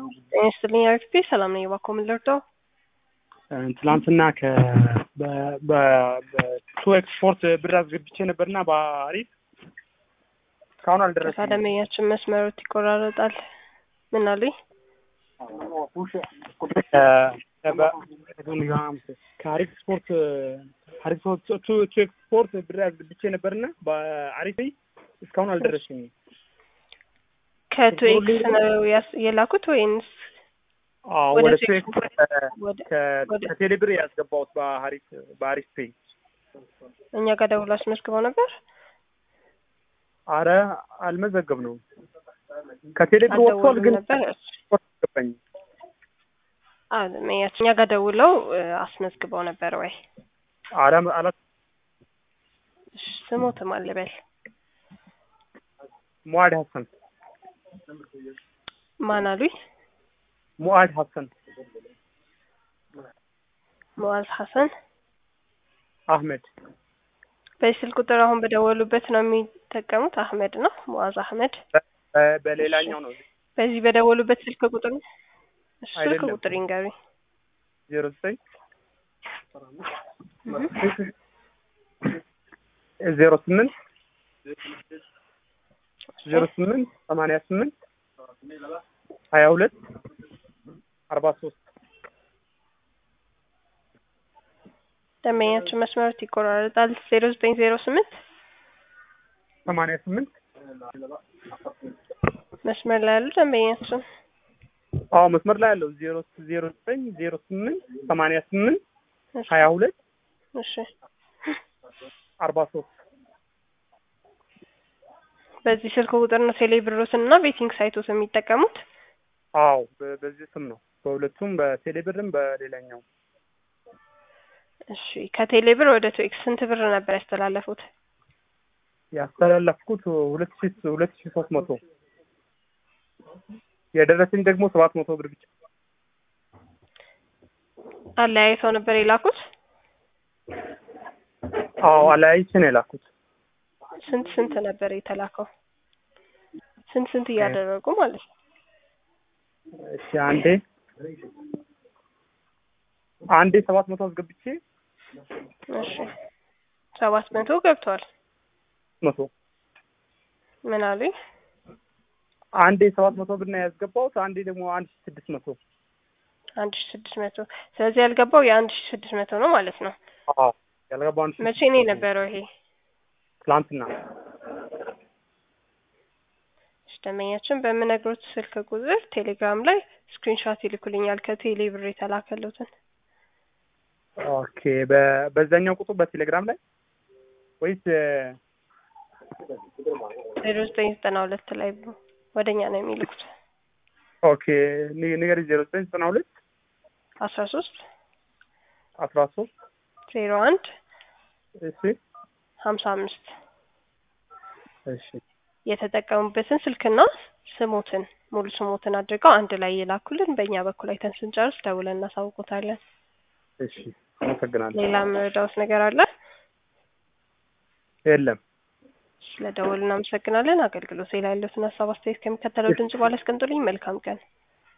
ጤና አርፒ ሰላም ነኝ። እባክዎ ምን ልርዳው? ትናንትና በቱ ኤክስፖርት ብር አስገብቼ ነበርና በአሪፍ እስካሁን አልደረሰም። ከደንበኛችን መስመሮት ይቆራረጣል። ምን አሉኝ? ከአሪፍ ስፖርት ቱ ኤክስፖርት ብር አስገብቼ ነበርና በአሪፍ እስካሁን አልደረሰኝም። ከቱ ኤክስ ነው የላኩት ወይንስ? ወደ ከቴሌ ብር ያስገባሁት በአሪፍ ፔይ። እኛ ጋር ደውሎ አስመዝግበው ነበር? አረ አልመዘገብነውም። ከቴሌ ብር ወጥቷል ግን አልገባኝ። እኛ ጋር ደውለው አስመዝግበው ነበር ወይ? አረ አላ ስሞትም አልበል። ሙአድ ሐሰን። ማን አሉኝ? ሙአድ ሐሰን አህመድ። በስልክ ቁጥር አሁን በደወሉበት ነው የሚጠቀሙት? አህመድ ነው ሙአዝ አህመድ። በሌላኛው ነው። በዚህ በደወሉበት ስልክ ቁጥር ነው? ስልክ ቁጥር ይንገሩኝ። 09 88 22 43 ደንበኛችን መስመሮት ይቆራረጣል። 0908 88 መስመር ላይ ያሉ ደንበኛችን? አዎ መስመር ላይ ያለው 0908 88 22 እሺ 43 በዚህ ስልክ ቁጥር ነው ቴሌ ብሮትን እና ቤቲንግ ሳይቶስ የሚጠቀሙት? አዎ በዚህ ስም ነው። በሁለቱም በቴሌ ብርም በሌላኛው። እሺ ከቴሌ ብር ወደ ቱኤክስ ስንት ብር ነበር ያስተላለፉት? ያስተላለፍኩት 2300 የደረሰኝ ደግሞ 700 ብር ብቻ። አለያይተው ነበር የላኩት? አዎ አለያይቼ ነው የላኩት። ስንት ነበር የተላከው? ስንት እያደረጉ ማለት ነው? እሺ አንዴ 700 አስገብቼ። እሺ 700 ገብቷል። 100 ምን አሉኝ? አንዴ 700 ብር ነው ያስገባሁት። አንዴ ደግሞ 1600 ስለዚህ ያልገባው የ1600 ነው ማለት ነው። አዎ ያልገባው መቼ ነው የነበረው ይሄ? ትናንትና። ደንበኛችን በምነግሮት ስልክ ቁጥር ቴሌግራም ላይ ስክሪንሾት ይልኩልኛል ከቴሌ ብር የተላከሉትን። ኦኬ በዛኛው ቁጥር በቴሌግራም ላይ ወይስ 0992 ላይ ወደኛ ነው የሚልኩት? ኦኬ ንገሪ። 0992 13 01 እሺ 55 እሺ የተጠቀሙበትን ስልክና ስሞትን ሙሉ ስሞትን አድርገው አንድ ላይ ይላኩልን። በእኛ በኩል አይተን ስንጨርስ ደውለን እናሳውቆታለን። እሺ አመሰግናለሁ። ሌላ መረዳት ነገር አለ? የለም። ስለደወሉ እናመሰግናለን። አገልግሎት ላይ ያለውን ሀሳብ አስተያየት ከሚከተለው ድምጽ በኋላ አስቀምጡልኝ። መልካም ቀን።